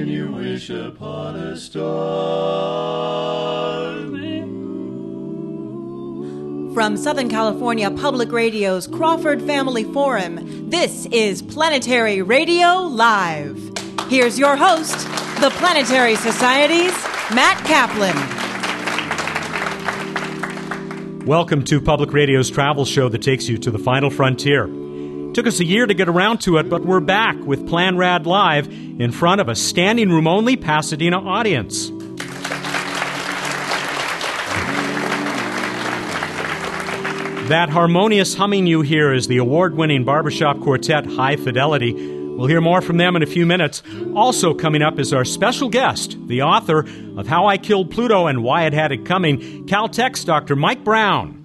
when you wish upon a star. From Southern California Public Radio's Crawford Family Forum, this is Planetary Radio Live. Here's your host, the Planetary Society's Matt Kaplan. Welcome to Public Radio's travel show that takes you to the final frontier. Took us a year to get around to it, but we're back with Plan Rad Live in front of a standing room only Pasadena audience. That harmonious humming you hear is the award-winning barbershop quartet High Fidelity. We'll hear more from them in a few minutes. Also coming up is our special guest, the author of How I Killed Pluto and Why It Had It Coming, Caltech's Dr. Mike Brown.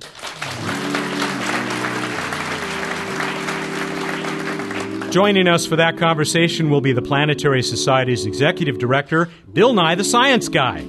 Joining us for that conversation will be the Planetary Society's Executive Director, Bill Nye the Science Guy.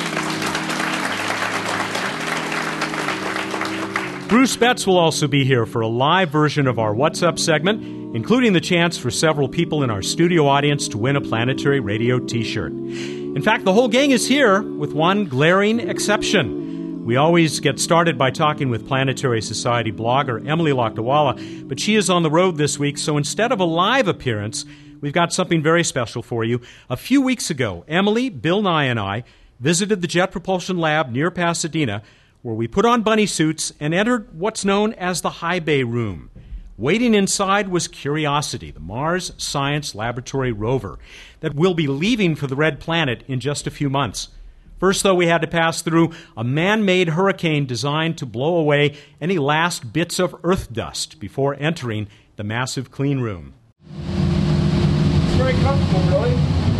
Bruce Betts will also be here for a live version of our What's Up segment, including the chance for several people in our studio audience to win a Planetary Radio t-shirt. In fact, the whole gang is here with one glaring exception. We always get started by talking with Planetary Society blogger Emily Lakdawalla, but she is on the road this week, so instead of a live appearance, we've got something very special for you. A few weeks ago, Emily, Bill Nye, and I visited the Jet Propulsion Lab near Pasadena, where we put on bunny suits and entered what's known as the High Bay Room. Waiting inside was Curiosity, the Mars Science Laboratory rover that will be leaving for the Red Planet in just a few months. First, though, we had to pass through a man-made hurricane designed to blow away any last bits of Earth dust before entering the massive clean room. It's very comfortable, really.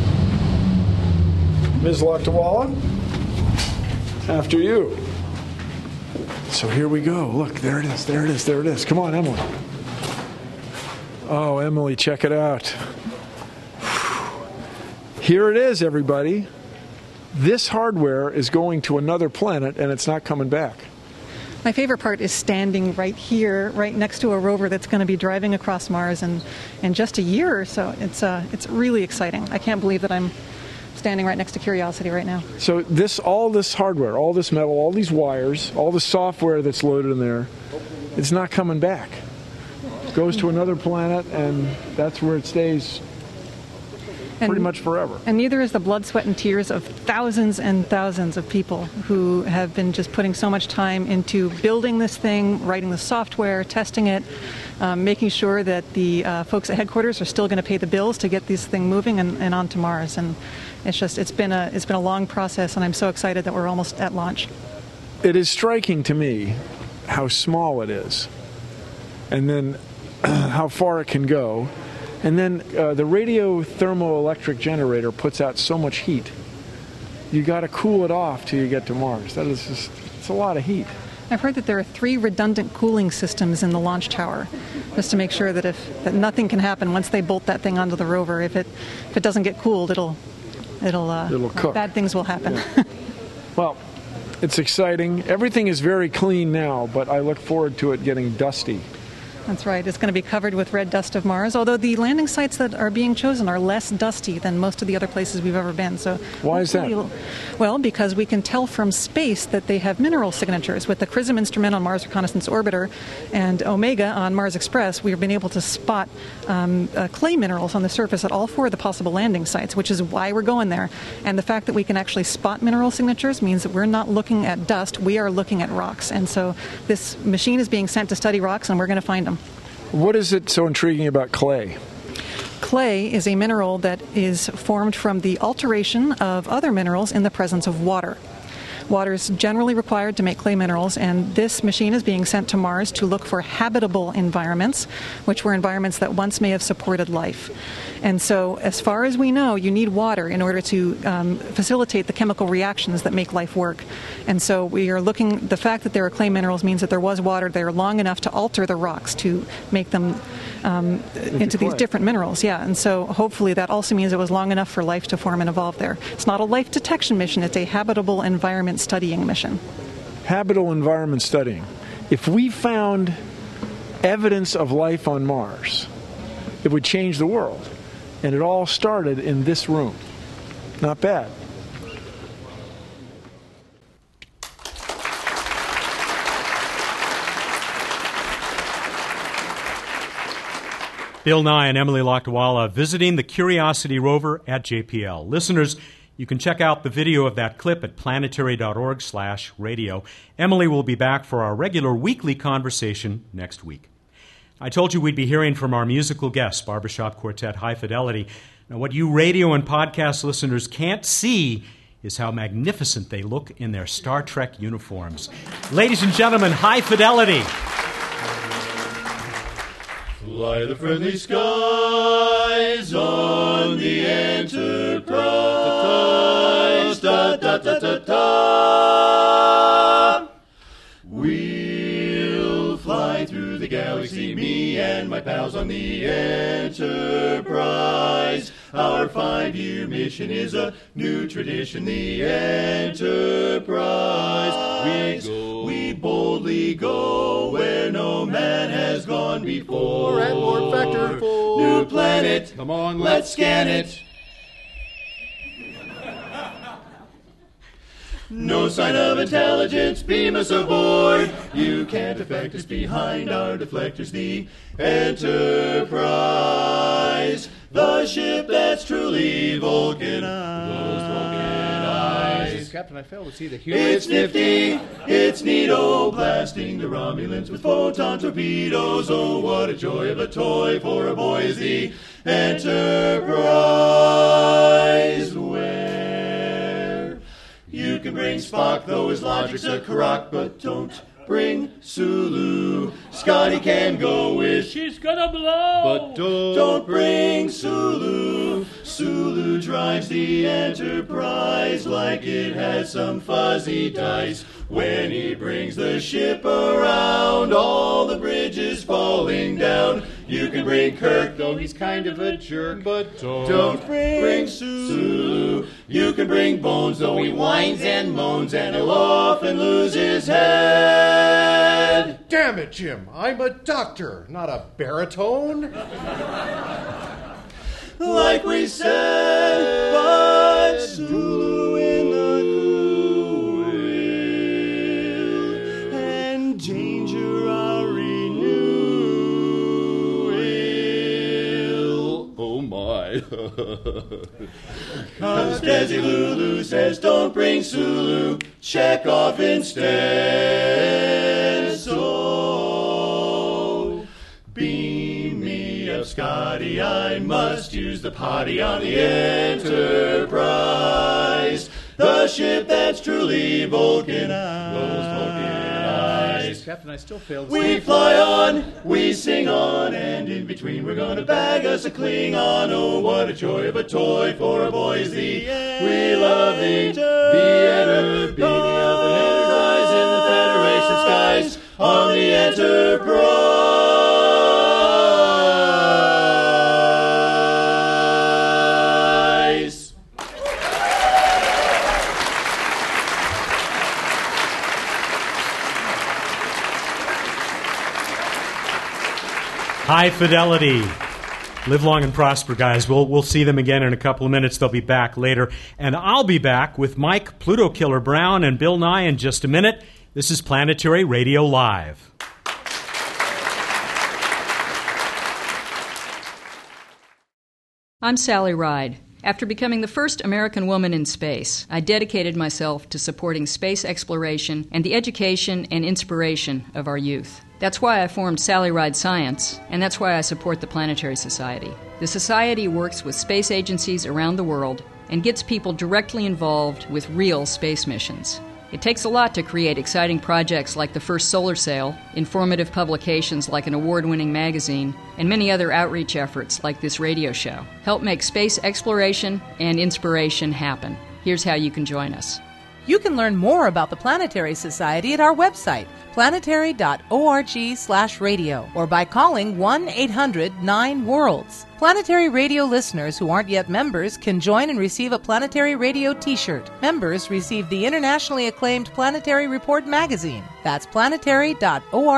Ms. Lakdawalla, after you. So here we go. Look, there it is, there it is, there it is. Come on, Emily. Oh, Emily, check it out. Here it is, everybody. This hardware is going to another planet, and it's not coming back. My favorite part is standing right here, right next to a rover that's going to be driving across Mars in just a year or so. It's really exciting. I can't believe that I'm standing right next to Curiosity right now. So all this hardware, all this metal, all these wires, all the software that's loaded in there, it's not coming back. It goes to another planet, and that's where it stays pretty much forever. And neither is the blood, sweat, and tears of thousands and thousands of people who have been just putting so much time into building this thing, writing the software, testing it, making sure that the folks at headquarters are still going to pay the bills to get this thing moving and onto Mars. And it's been a long process, and I'm so excited that we're almost at launch. It is striking to me how small it is, and then how far it can go. And then the radio thermoelectric generator puts out so much heat. You got to cool it off till you get to Mars. It's a lot of heat. I've heard that there are 3 redundant cooling systems in the launch tower, just to make sure that that nothing can happen once they bolt that thing onto the rover. If it doesn't get cooled, it'll cook. Bad things will happen. Well, it's exciting. Everything is very clean now, but I look forward to it getting dusty. That's right. It's going to be covered with red dust of Mars, although the landing sites that are being chosen are less dusty than most of the other places we've ever been. So why is that? Well, because we can tell from space that they have mineral signatures. With the XRISM instrument on Mars Reconnaissance Orbiter and Omega on Mars Express, we've been able to spot clay minerals on the surface at all 4 of the possible landing sites, which is why we're going there. And the fact that we can actually spot mineral signatures means that we're not looking at dust, we are looking at rocks. And so this machine is being sent to study rocks, and we're going to find them. What is it so intriguing about clay? Clay is a mineral that is formed from the alteration of other minerals in the presence of water. Water is generally required to make clay minerals, and this machine is being sent to Mars to look for habitable environments, which were environments that once may have supported life. And so, as far as we know, you need water in order to facilitate the chemical reactions that make life work. And so we are looking, the fact that there are clay minerals means that there was water there long enough to alter the rocks to make them into these different minerals. Yeah, and so hopefully that also means it was long enough for life to form and evolve there. It's not a life detection mission, it's a habitable environment studying mission. Habitable environment studying. If we found evidence of life on Mars, it would change the world. And it all started in this room. Not bad. Bill Nye and Emily Lakdawalla visiting the Curiosity rover at JPL. Listeners, you can check out the video of that clip at planetary.org/radio. Emily will be back for our regular weekly conversation next week. I told you we'd be hearing from our musical guest, barbershop quartet High Fidelity. Now, what you radio and podcast listeners can't see is how magnificent they look in their Star Trek uniforms. Ladies and gentlemen, High Fidelity. Fly the friendly skies on the Enterprise. Da, da, da, da, da. We'll fly through the galaxy, me and my pals on the Enterprise. Our 5-year mission is a new tradition, the Enterprise. We boldly go where no man has gone before. And Lord Factor 4. New planet. Come on, let's scan it. No sign of intelligence, beam us aboard. You can't affect us behind our deflectors, the Enterprise. The ship that's truly Vulcanized. Captain, I fail to see the humor. It's nifty, it's neato, blasting the Romulans with photon torpedoes. Oh, what a joy of a toy for a boy is the Enterprise. Where you can bring Spock, though his logic's a crock, but don't bring Sulu. Scotty can go with she's gonna blow, but don't bring Sulu. Sulu drives the Enterprise like it has some fuzzy dice. When he brings the ship around, all the bridges falling down. You can bring Kirk, though he's kind of a jerk, but don't bring Sulu. You can bring Bones, though he whines and moans, and he'll often lose his head. Damn it, Jim. I'm a doctor, not a baritone. Like we said, but Sulu in the cool, and danger our renewal. Oh my. Cause Desi Lulu says don't bring Sulu, check off instead. So beam me up, Scotty, I must use the potty on the Enterprise. The ship that's truly Vulcanized. Captain, I still fail to see. We fly on, we sing on, and in between we're gonna bag us a Klingon. Oh, what a joy of a toy for a boy is the we love the Enterprise. Beaming up the Enterprise in the Federation skies on the Enterprise. High Fidelity. Live long and prosper, guys. We'll see them again in a couple of minutes. They'll be back later. And I'll be back with Mike Pluto Killer Brown and Bill Nye in just a minute. This is Planetary Radio Live. I'm Sally Ride. After becoming the first American woman in space, I dedicated myself to supporting space exploration and the education and inspiration of our youth. That's why I formed Sally Ride Science, and that's why I support the Planetary Society. The Society works with space agencies around the world and gets people directly involved with real space missions. It takes a lot to create exciting projects like the first solar sail, informative publications like an award-winning magazine, and many other outreach efforts like this radio show. Help make space exploration and inspiration happen. Here's how you can join us. You can learn more about the Planetary Society at our website, planetary.org/radio, or by calling 1-800-9-WORLDS. Planetary Radio listeners who aren't yet members can join and receive a Planetary Radio t-shirt. Members receive the internationally acclaimed Planetary Report magazine. That's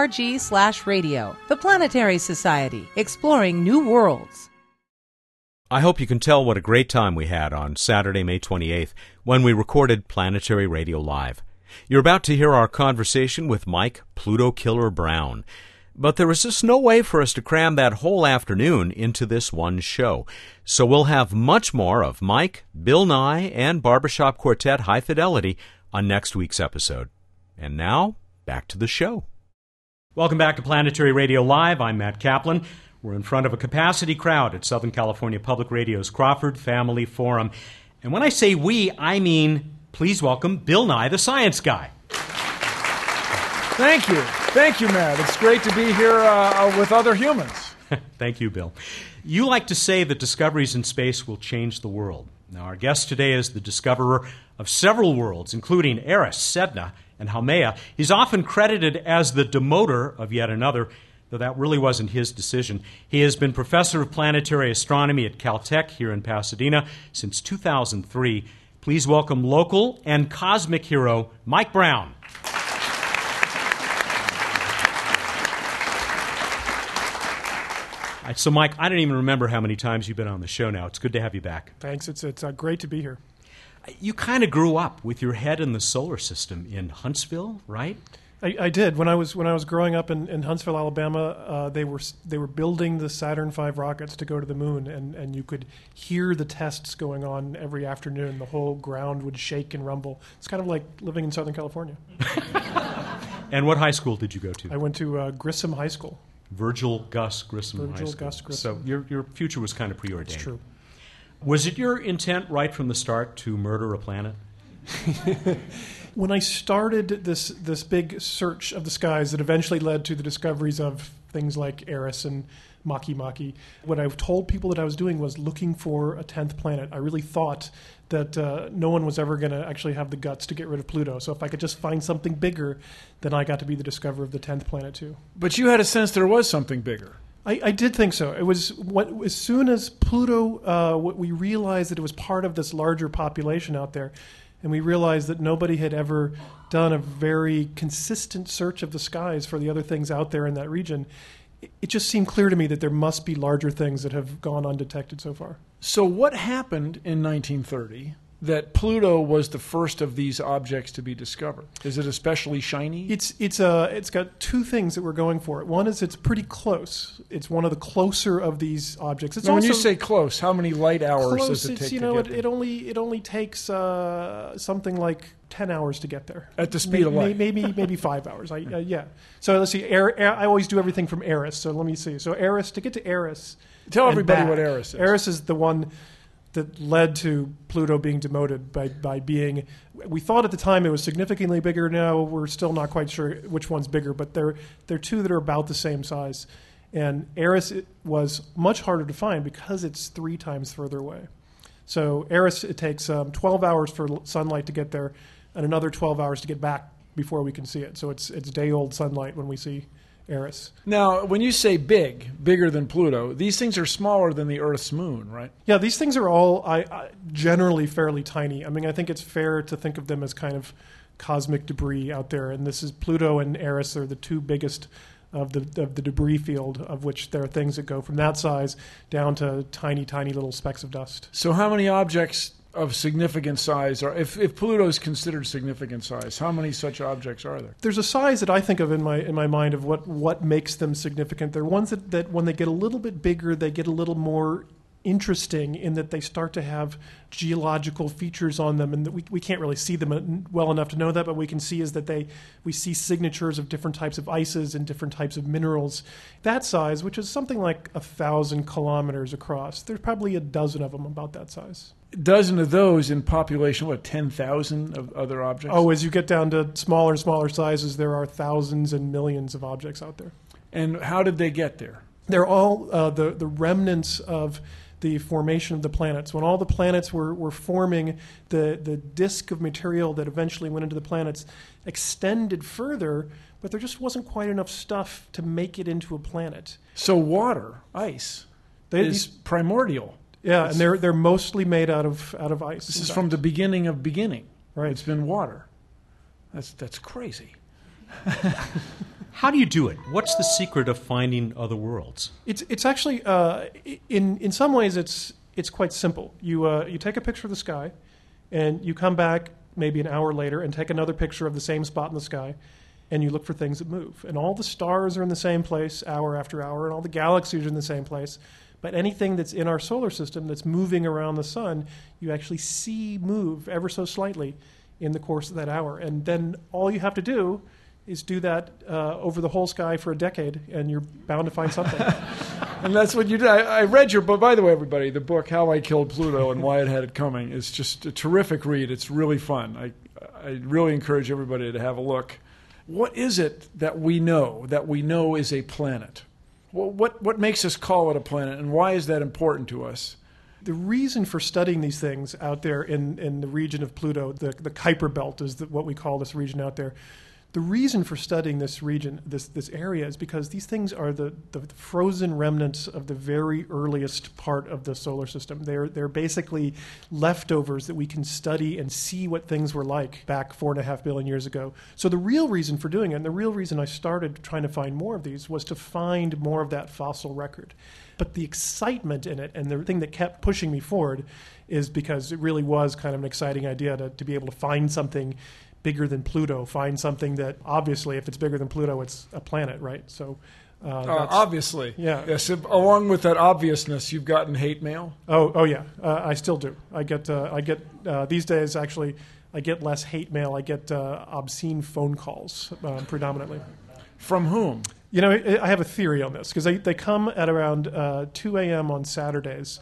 planetary.org/radio. The Planetary Society, exploring new worlds. I hope you can tell what a great time we had on Saturday, May 28th, when we recorded Planetary Radio Live. You're about to hear our conversation with Mike Pluto Killer Brown. But there was just no way for us to cram that whole afternoon into this one show. So we'll have much more of Mike, Bill Nye, and Barbershop Quartet High Fidelity on next week's episode. And now, back to the show. Welcome back to Planetary Radio Live. I'm Matt Kaplan. We're in front of a capacity crowd at Southern California Public Radio's Crawford Family Forum. And when I say we, I mean, please welcome Bill Nye, the science guy. Thank you. Thank you, Matt. It's great to be here with other humans. Thank you, Bill. You like to say that discoveries in space will change the world. Now, our guest today is the discoverer of several worlds, including Eris, Sedna, and Haumea. He's often credited as the demoter of yet another, though that really wasn't his decision. He has been professor of planetary astronomy at Caltech here in Pasadena since 2003. Please welcome local and cosmic hero Mike Brown. So, Mike, I don't even remember how many times you've been on the show now. It's good to have you back. Thanks. It's great to be here. You kind of grew up with your head in the solar system in Huntsville, right? I did. When I was growing up in Huntsville, Alabama, they were building the Saturn V rockets to go to the moon, and you could hear the tests going on every afternoon. The whole ground would shake and rumble. It's kind of like living in Southern California. And what high school did you go to? I went to Grissom High School. Virgil Gus Grissom High School. Gus Grissom. So your future was kind of preordained. That's true. Was it your intent right from the start to murder a planet? When I started this big search of the skies that eventually led to the discoveries of things like Eris and Makemake, what I told people that I was doing was looking for a 10th planet. I really thought that no one was ever going to actually have the guts to get rid of Pluto. So if I could just find something bigger, then I got to be the discoverer of the 10th planet too. But you had a sense there was something bigger. I did think so. It was as soon as Pluto, we realized that it was part of this larger population out there, and we realized that nobody had ever done a very consistent search of the skies for the other things out there in that region. It just seemed clear to me that there must be larger things that have gone undetected so far. So what happened in 1930 that Pluto was the first of these objects to be discovered? Is it especially shiny? It's got two things that we're going for. One is it's pretty close. It's one of the closer of these objects. It's now, when also, you say close, how many light hours close, does it take to get there? It only takes something like 10 hours to get there. At the speed of light? Maybe 5 hours. Yeah. So let's see. I always do everything from Eris. So let me see. So Eris, to get to Eris. Tell everybody what Eris is. Eris is the one that led to Pluto being demoted by being, we thought at the time it was significantly bigger. Now we're still not quite sure which one's bigger, but they're two that are about the same size. And Eris was much harder to find because it's 3 times further away. So Eris, it takes 12 hours for sunlight to get there and another 12 hours to get back before we can see it. So it's day-old sunlight when we see Eris. Now, when you say bigger than Pluto, these things are smaller than the Earth's moon, right? Yeah, these things are all generally fairly tiny. I mean, I think it's fair to think of them as kind of cosmic debris out there. And this is Pluto and Eris are the two biggest of the debris field, of which there are things that go from that size down to tiny, tiny little specks of dust. So how many objects of significant size are, if Pluto is considered significant size, how many such objects are there? There's a size that I think of in my mind of what makes them significant. They're ones that when they get a little bit bigger, they get a little more interesting in that they start to have geological features on them, and that we can't really see them well enough to know that, but we can see is that we see signatures of different types of ices and different types of minerals. That size, which is something like 1,000 kilometers across, there's probably a dozen of them about that size. A dozen of those in population, 10,000 of other objects? Oh, as you get down to smaller and smaller sizes, there are thousands and millions of objects out there. And how did they get there? They're all the remnants of the formation of the planets. When all the planets were forming, the disk of material that eventually went into the planets extended further, but there just wasn't quite enough stuff to make it into a planet. So water, ice, is primordial. Yeah, and they're mostly made out of ice. This is from the beginning of beginning. Right. It's been water. That's crazy. How do you do it? What's the secret of finding other worlds? It's actually in some ways it's it's quite simple. You take a picture of the sky, and you come back maybe an hour later and take another picture of the same spot in the sky, and you look for things that move. And all the stars are in the same place hour after hour, and all the galaxies are in the same place. But anything that's in our solar system that's moving around the sun, you actually see move ever so slightly in the course of that hour. And then all you have to do is do that over the whole sky for a decade, and you're bound to find something. And that's what you did. I read your book. By the way, everybody, the book, How I Killed Pluto and Why It Had It Coming, is just a terrific read. It's really fun. I really encourage everybody to have a look. What is it that we know is a planet? Well, what makes us call it a planet, and why is that important to us? The reason for studying these things out there in the region of Pluto, the Kuiper Belt is what we call this region out there. The reason for studying this region, this area, is because these things are the frozen remnants of the very earliest part of the solar system. They're basically leftovers that we can study and see what things were like back 4.5 billion years ago. So the real reason for doing it, and the real reason I started trying to find more of these, was to find more of that fossil record. But the excitement in it, and the thing that kept pushing me forward, is because it really was kind of an exciting idea to be able to find something bigger than Pluto, find something that, obviously, if it's bigger than Pluto, it's a planet, right? So, obviously. Yeah. Yes, along with that obviousness, you've gotten hate mail? Oh yeah. I still do. I get these days, actually, I get less hate mail. I get obscene phone calls, predominantly. From whom? You know, I have a theory on this, because they come at around 2 a.m. on Saturdays.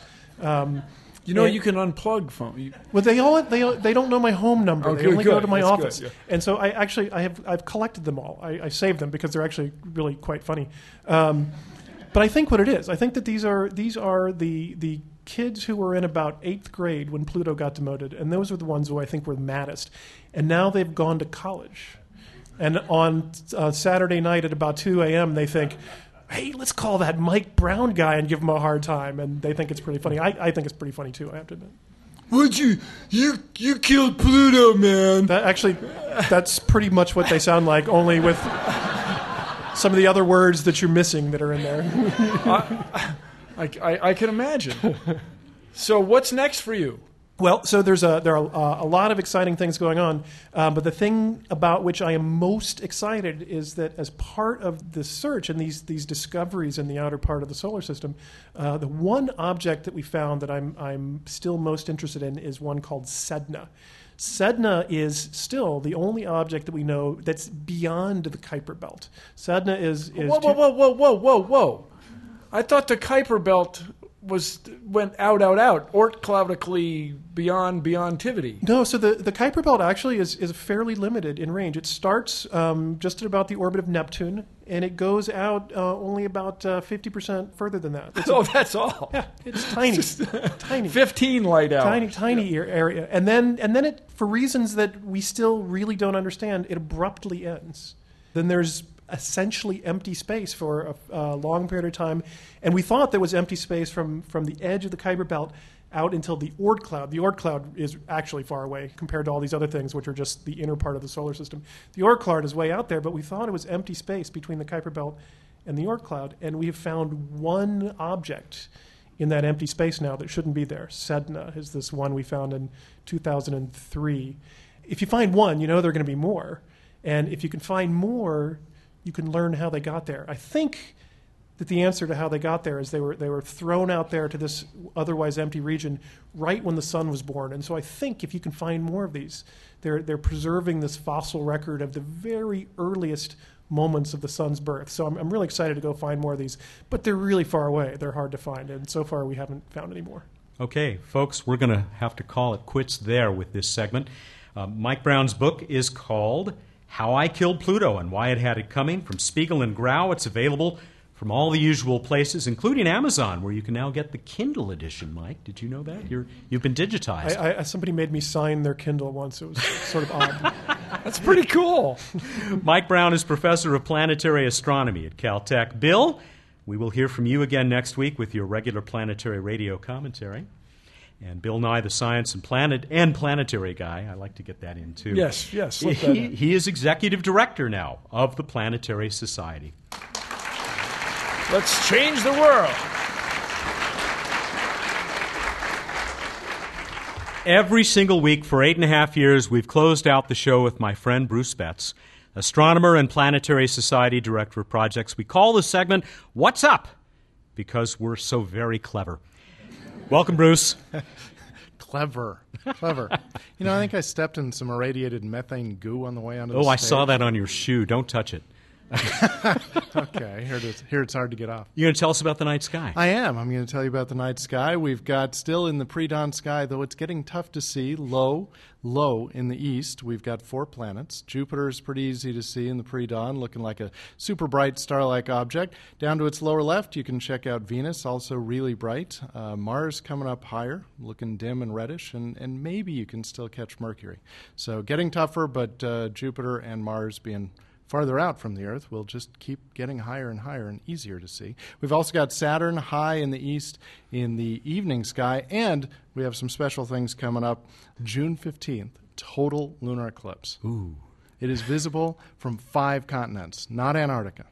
You can unplug phone. Well, they don't know my home number. Oh, they only go to my That's office, good, yeah. And so I've collected them all. I saved them because they're actually really quite funny. But I think what it is, I think that these are the kids who were in about 8th grade when Pluto got demoted, and those are the ones who I think were the maddest. And now they've gone to college, and on Saturday night at about 2 a.m. they think, hey, let's call that Mike Brown guy and give him a hard time. And they think it's pretty funny. I think it's pretty funny, too, I have to admit. Would you killed Pluto, man? That's pretty much what they sound like, only with some of the other words that you're missing that are in there. I can imagine. So what's next for you? Well, so there are a lot of exciting things going on, but the thing about which I am most excited is that as part of the search and these discoveries in the outer part of the solar system, the one object that we found that I'm still most interested in is one called Sedna. Sedna is still the only object that we know that's beyond the Kuiper Belt. Sedna is Whoa. I thought the Kuiper Belt went out, Oort-cloudically beyond Tivity. No, so the Kuiper Belt actually is fairly limited in range. It starts just at about the orbit of Neptune, and it goes out only about 50% further than that. That's all. Yeah, it's tiny, tiny. 15 light hours. Tiny area, and then it, for reasons that we still really don't understand, it abruptly ends. Then there's essentially empty space for a long period of time. And we thought there was empty space from the edge of the Kuiper Belt out until the Oort cloud. The Oort cloud is actually far away compared to all these other things, which are just the inner part of the solar system. The Oort cloud is way out there, but we thought it was empty space between the Kuiper Belt and the Oort cloud. And we have found one object in that empty space now that shouldn't be there. Sedna is this one we found in 2003. If you find one, you know there are going to be more. And if you can find more, you can learn how they got there. I think that the answer to how they got there is they were thrown out there to this otherwise empty region right when the sun was born. And so I think if you can find more of these, they're preserving this fossil record of the very earliest moments of the sun's birth. So I'm really excited to go find more of these. But they're really far away. They're hard to find. And so far we haven't found any more. Okay, folks, we're going to have to call it quits there with this segment. Mike Brown's book is called How I Killed Pluto and Why It Had It Coming from Spiegel and Grau. It's available from all the usual places, including Amazon, where you can now get the Kindle edition. Mike, did you know that? You've been digitized. Somebody made me sign their Kindle once. It was sort of odd. That's pretty cool. Mike Brown is professor of planetary astronomy at Caltech. Bill, we will hear from you again next week with your regular planetary radio commentary. And Bill Nye, the science and planetary guy. I like to get that in, too. Yes. He is executive director now of the Planetary Society. Let's change the world. Every single week for 8.5 years, we've closed out the show with my friend Bruce Betts, astronomer and Planetary Society Director of Projects. We call this segment, What's Up? Because we're so very clever. Welcome, Bruce. Clever. You know, I think I stepped in some irradiated methane goo on the way onto the Oh, stage. I saw that on your shoe. Don't touch it. Okay, here it's hard to get off. You going to tell us about the night sky? I am. I'm going to tell you about the night sky. We've got still in the pre-dawn sky, though it's getting tough to see, low in the east. We've got 4 planets. Jupiter is pretty easy to see in the pre-dawn, looking like a super bright star-like object. Down to its lower left, you can check out Venus, also really bright. Mars coming up higher, looking dim and reddish, and maybe you can still catch Mercury. So getting tougher, but Jupiter and Mars being farther out from the Earth will just keep getting higher and higher and easier to see. We've also got Saturn high in the east in the evening sky, and we have some special things coming up. June 15th, total lunar eclipse. Ooh. It is visible from 5 continents, not Antarctica.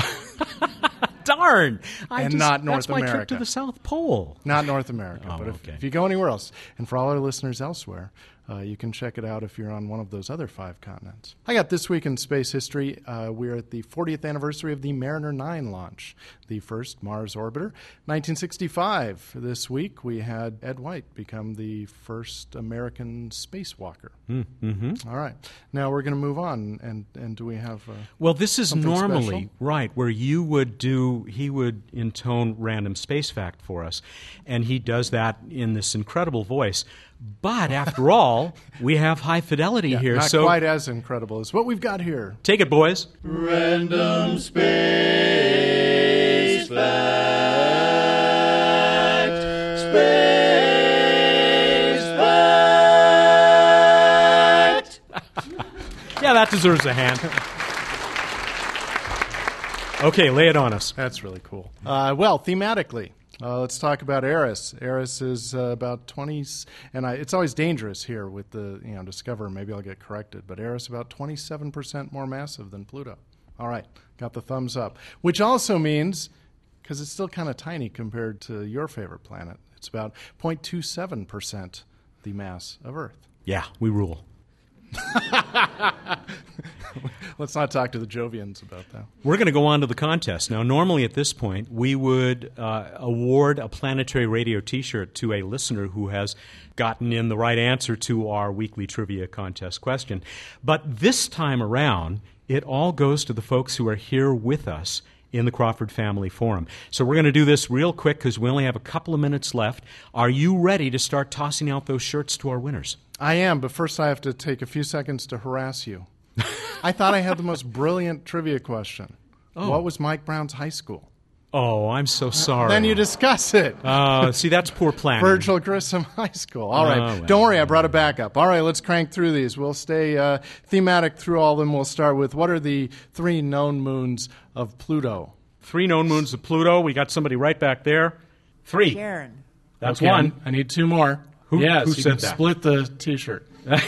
Darn! Not North That's my America. trip to the South Pole. Not North America, but okay. if you go anywhere else, and for all our listeners elsewhere, you can check it out if you're on one of those other 5 continents. I got This Week in Space History. We're at the 40th anniversary of the Mariner 9 launch, the first Mars orbiter. 1965, this week, we had Ed White become the first American spacewalker. Mm-hmm. All right. Now we're going to move on, and do we have Well, this is something normally, special? right, where he would intone random space fact for us, and he does that in this incredible voice. But after all, we have high fidelity here. Not so quite as incredible as what we've got here. Take it, boys. Random space fact. Space fact. Yeah, that deserves a hand. Okay, lay it on us. That's really cool. Well, thematically, let's talk about Eris. Eris is about 20, and it's always dangerous here with the Discover. Maybe I'll get corrected, but Eris about 27% more massive than Pluto. All right, got the thumbs up. Which also means, because it's still kind of tiny compared to your favorite planet, it's about 0.27% the mass of Earth. Yeah, we rule. Let's not talk to the Jovians about that. We're going to go on to the contest. Now, normally at this point, we would award a Planetary Radio T-shirt to a listener who has gotten in the right answer to our weekly trivia contest question. But this time around, it all goes to the folks who are here with us in the Crawford Family Forum. So we're going to do this real quick because we only have a couple of minutes left. Are you ready to start tossing out those shirts to our winners? I am, but first I have to take a few seconds to harass you. I thought I had the most brilliant trivia question. Oh. What was Mike Brown's high school? Oh, I'm so sorry. Then you discuss it. See, that's poor planning. Virgil Grissom High School. All right. well. Don't worry, I brought it back up. All right, let's crank through these. We'll stay thematic through all of them. We'll start with, what are the 3 known moons of Pluto? 3 known moons of Pluto. We got somebody right back there. 3. Sharon. That's Okay, one. I need 2 more. Who yes, you said can that? split the T-shirt.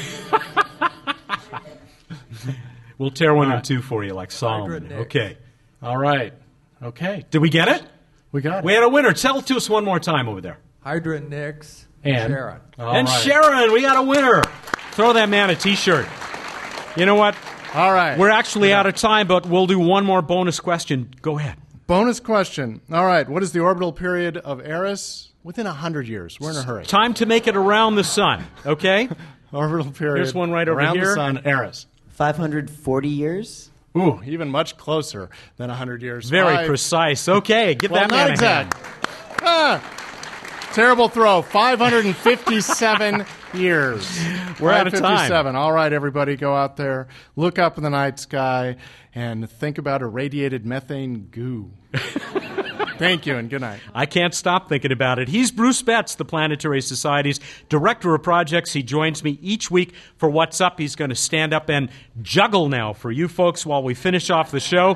We'll tear one in 2 for you like Solomon. Hydra Nix. Okay. All right. Okay. Did we get it? We got it. We had a winner. Tell it to us one more time over there. Hydra Nix And? Sharon. All and right. Sharon, we got a winner. Throw that man a T-shirt. You know what? All right. We're actually out of time, but we'll do one more bonus question. Go ahead. Bonus question. All right. What is the orbital period of Eris? Within 100 years. We're in a hurry. Time to make it around the sun, okay? Orbital period. Here's one right over around here. the sun, Eris. 540 years? Ooh, even much closer than 100 years. Very precise. Okay, give Well, that man not a exact. hand. Terrible throw. 557 years. We're out of time. 557. All right, everybody, go out there, look up in the night sky, and think about irradiated methane goo. Thank you, and good night. I can't stop thinking about it. He's Bruce Betts, the Planetary Society's Director of Projects. He joins me each week for What's Up. He's going to stand up and juggle now for you folks while we finish off the show.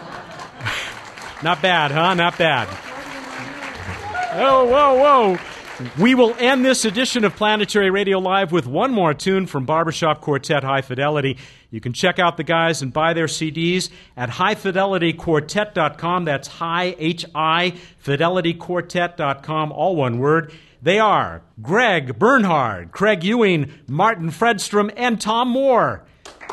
Not bad, huh? Not bad. Oh, whoa, whoa. We will end this edition of Planetary Radio Live with one more tune from Barbershop Quartet High Fidelity. You can check out the guys and buy their CDs at highfidelityquartet.com. That's high, H-I, fidelityquartet.com, all one word. They are Greg Bernhard, Craig Ewing, Martin Fredstrom, and Tom Moore.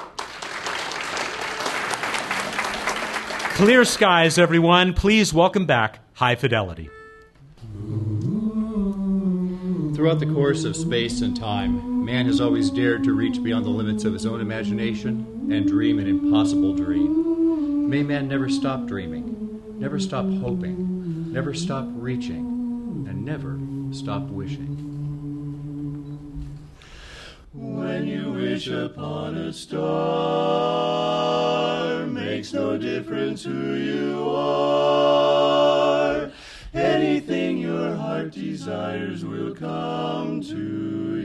Clear skies, everyone. Please welcome back High Fidelity. Throughout the course of space and time, man has always dared to reach beyond the limits of his own imagination and dream an impossible dream. May man never stop dreaming, never stop hoping, never stop reaching, and never stop wishing. When you wish upon a star, makes no difference who you are. Anything your heart desires will come to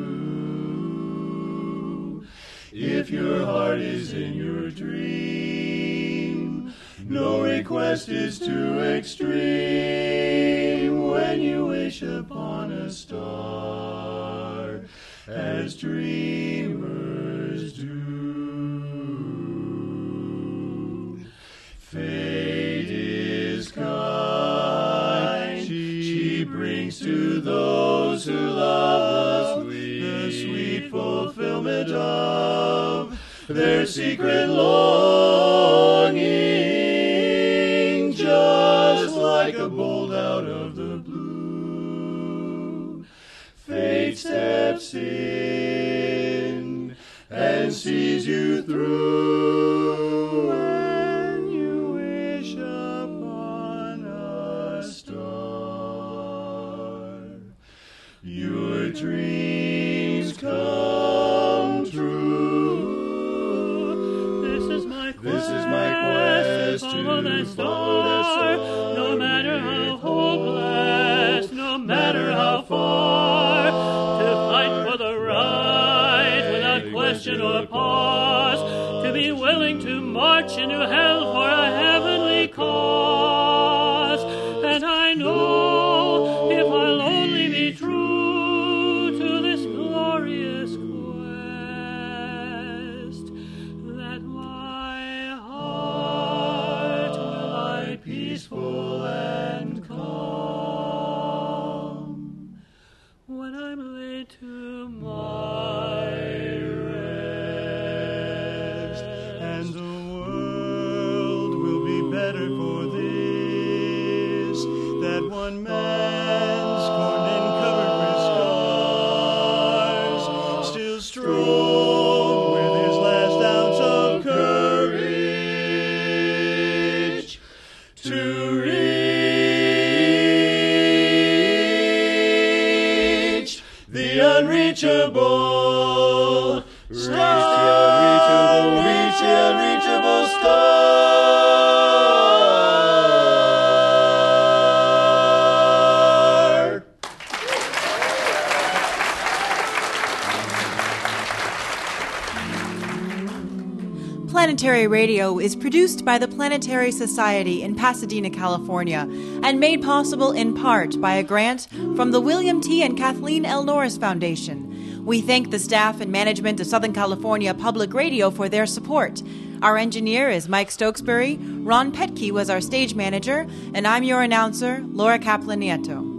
you. If your heart is in your dream, no request is too extreme. When you wish upon a star, as dreamers do. Fate is kind, she brings to those who love the sweet fulfillment of their secret longing, just like a bolt out of the blue. Fate steps in and sees you through when you wish upon a star. Your dreams come true. This is my quest to follow that star, no matter how hopeless, no matter how far, to fight for the right without question or pause, to be willing to march into hell for a heavenly cause. And I know if I'll only be true to this glorious quest, that my heart will lie peaceful and calm when I'm laid to my rest. And the world will be better for this, that one man scorned and covered with scars, still strove with his last ounce of courage to reach the unreachable, reach the unreachable star. Planetary Radio is produced by the Planetary Society in Pasadena, California, and made possible in part by a grant from the William T. and Kathleen L. Norris Foundation. We thank the staff and management of Southern California Public Radio for their support. Our engineer is Mike Stokesbury, Ron Petke was our stage manager, and I'm your announcer, Laura Kaplan-Nieto.